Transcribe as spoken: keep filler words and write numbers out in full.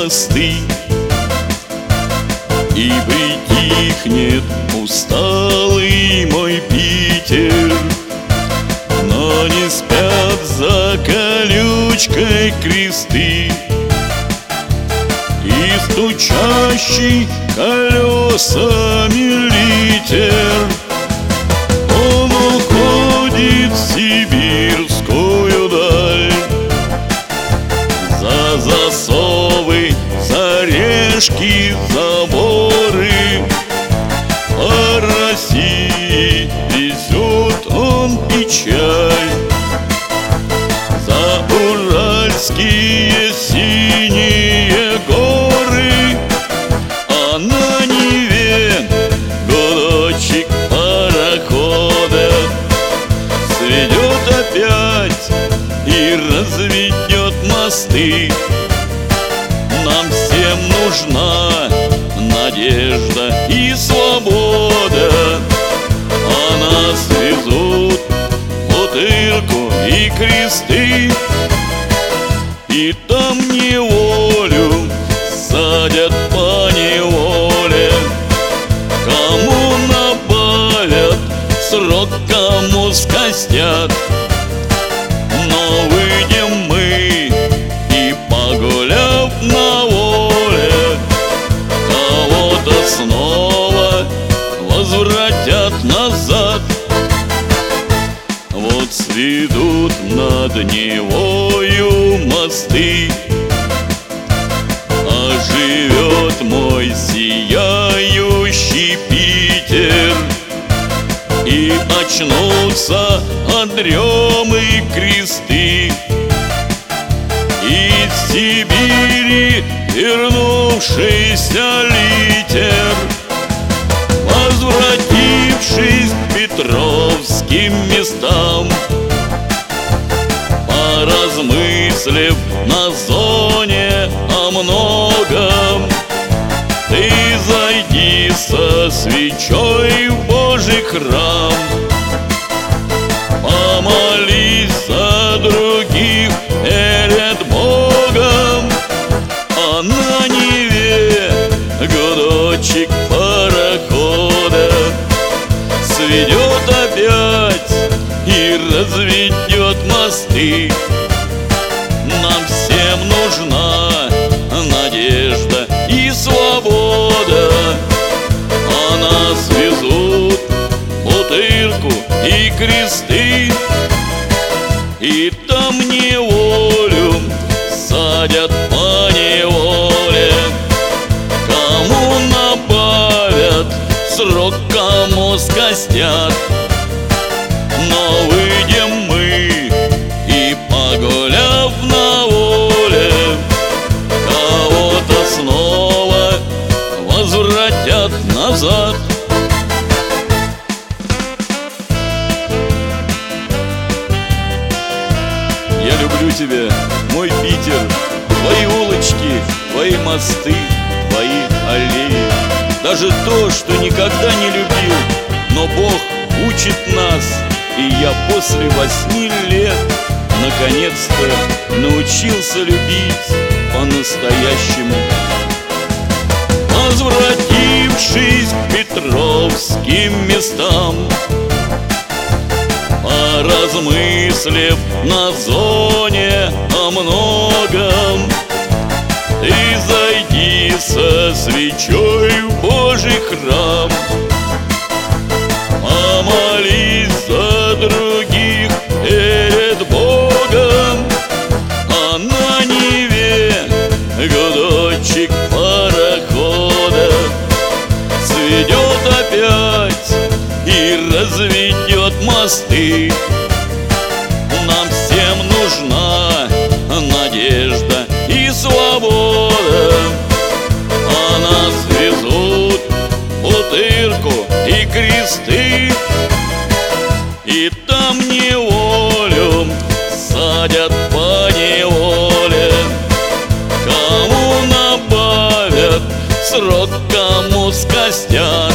мосты, и притихнет усталый мой Питер. Но не спят за колючкой кресты, и стучащий колесами литер. Он уходит в сибирскую даль, за засовы, за решки, заборы. По России везет он печаль, за уральские синие горы. А на Неве гудочек парохода сведет опять и разведет мосты. Нам всем нужна надежда и свобода, а нас везут бутырку и кресты. И там неволю садят по неволе, кому набавят срок, кому скостят. Но выйдем мы и, погуляв на воле, кого-то снова возвратят назад. Вот сведут над Невою мосты, оживет мой сияющий Питер, и очнутся от дремы кресты. Из Сибири вернувшийся литер, возвратившись к петровским местам, поразмыслив на зоне о многом, ты зайди со свечой в Божий храм, помолись за других перед Богом. А на Неве гудочек парохода сведет опять и разведет мосты. Нам всем нужна надежда и свобода, а нас везут бутырку и кресты. И там неволю садят по неволе, кому набавят срок, кому скостят. Но выйдем мы и, погуляв на воле, кого-то снова возвратят назад. Я люблю тебя, мой Питер, твои улочки, твои мосты, твои аллеи. Даже то, что никогда не любил, но Бог учит нас, и я после восьми лет наконец-то научился любить по-настоящему. Возвратившись к петровским местам, поразмыслив на зоне о многом, ты зайди со свечой в Божий храм, помолись за других перед Богом. А на Неве гудочек парохода сведет опять и разведет мосты. Нам всем нужна надежда и свобода, а нас везут бутырку и кресты. И там неволю садят по неволе, кому набавят срок, кому скостят.